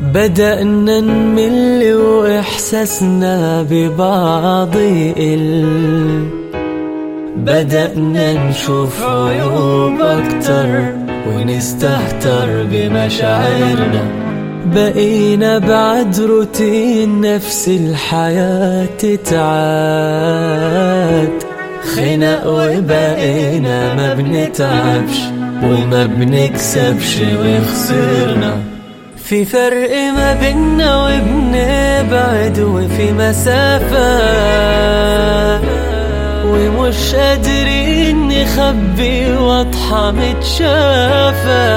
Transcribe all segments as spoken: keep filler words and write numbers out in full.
بدأنا نمل وإحساسنا ببعض يقل، بدأنا نشوف عيوب أكتر ونستهتر بمشاعرنا. بقينا بعد روتين نفس الحياة تتعاد خناق، وبقينا ما بنتعبش وما بنكسبش وخسرنا. في فرق ما بيننا وبنبعد وفي مسافة، ومش قادرين نخبي واضحة متشافة.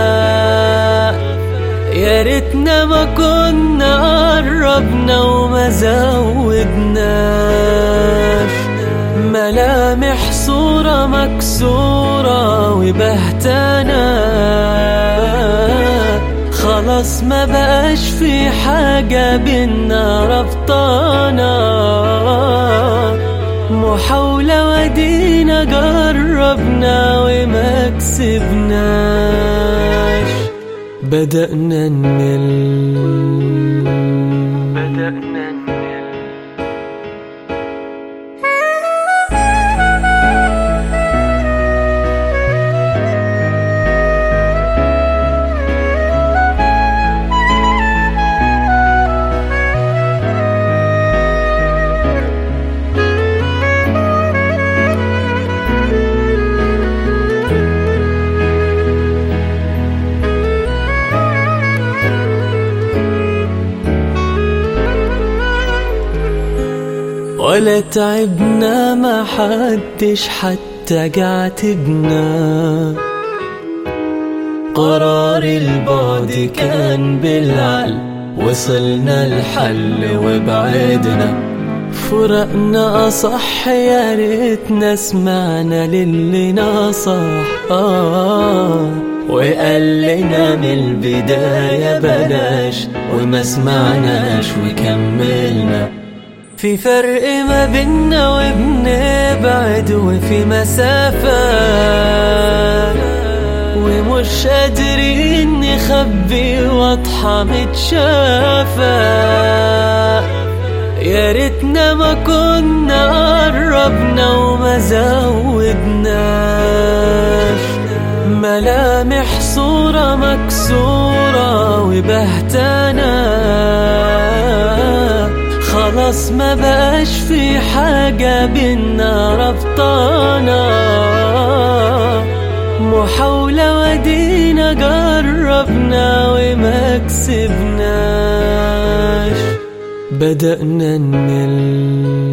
يا ريتنا ما كنا قربنا وما زودناش ملامح صورة مكسورة وبهتانا. خلاص ما بقاش في حاجة بينا ربطانا، محاولة ودينا جربنا وما كسبناش. بدأنا نمل بدأنا نمل ولا تعبنا، ما حدش حتى جعتبنا. قرار البعد كان بالعقل، وصلنا الحل وبعدنا. فرقنا أصح، يا ريتنا سمعنا للي نصح آه وقال لنا من البداية بلاش، وما سمعناش وكملنا. في فرق ما بيننا وبنبعد وفي مسافة، ومش قادرين نخبي واضحة متشافة. يا ريتنا ما كنا قربنا وما زودناش ملامح صورة مكسورة وبهتانا. خلاص ما بقاش في حاجة بينا ربطانا، محاولة ودينا جربنا وما كسبناش. بدأنا نمل